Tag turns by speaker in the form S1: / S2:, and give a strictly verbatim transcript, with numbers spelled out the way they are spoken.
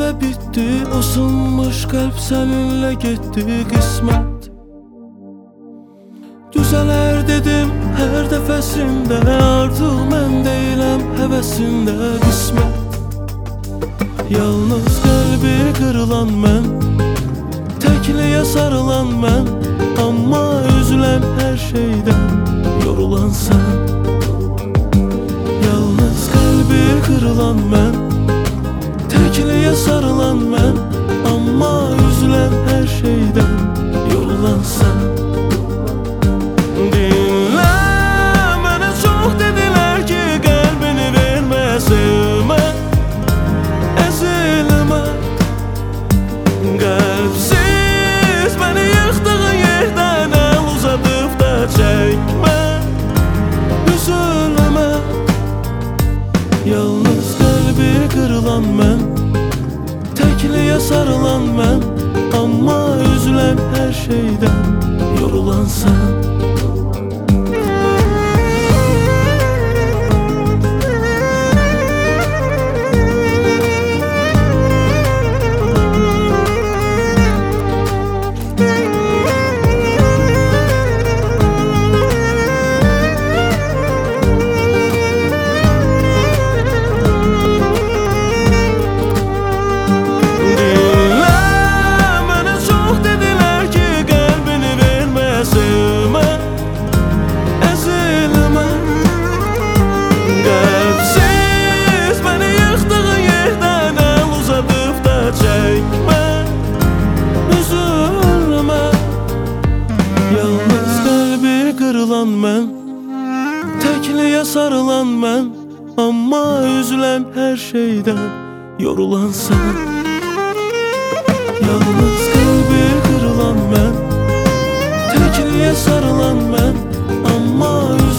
S1: ve bitti. Isınmış kalp seninle gitti kısmet. Düzeler dedim her defesinde, artık mən deyiləm həvəsində qismət. Yalnız qəlbi qırılan mən, təkliyə sarılan mən, amma üzülən hər şeydən yorulan sən. Yalnız qəlbi qırılan mən, təkliyə sarılan mən, amma üzülən hər şeydən yorulan sən. Qəlbsiz məni yıxdığın yerdən əl uzadıb da çəkmə, üzülmə. Yalnız qəlbi qırılan mən, təkliyə sarılan mən, amma üzülən hər şeydən yorulan sən. Qırılan mən, təkliyə sarılan mən, amma üzülən hər şeydən yorulan sən. Yalnız qəlbi qırılan mən, təkliyə sarılan mən, amma